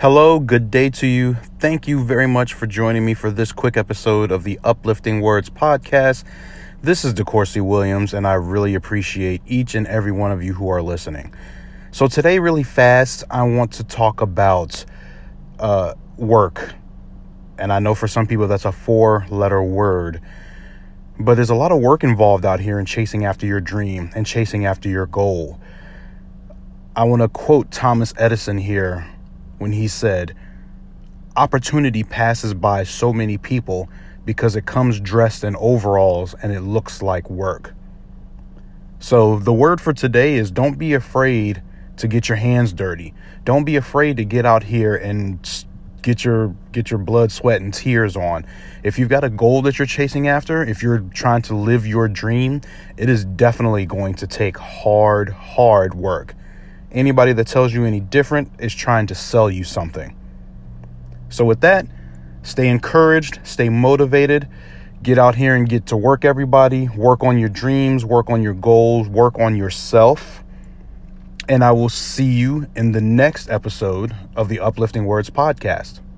Hello, good day to you. Thank you very much for joining me for this quick episode of the Uplifting Words podcast. This is DeCourcy Williams, and I really appreciate each and every one of you who are listening. So today, really fast, I want to talk about work. And I know for some people that's a 4-letter word, but there's a lot of work involved out here in chasing after your dream and chasing after your goal. I want to quote Thomas Edison here when he said, "Opportunity passes by so many people because it comes dressed in overalls and it looks like work." So the word for today is don't be afraid to get your hands dirty. Don't be afraid to get out here and get your blood, sweat, and tears on. If you've got a goal that you're chasing after, if you're trying to live your dream, it is definitely going to take hard work. Anybody that tells you any different is trying to sell you something. So with that, stay encouraged, stay motivated, get out here and get to work, everybody. Work on your dreams, work on your goals, work on yourself. And I will see you in the next episode of the Uplifting Words podcast.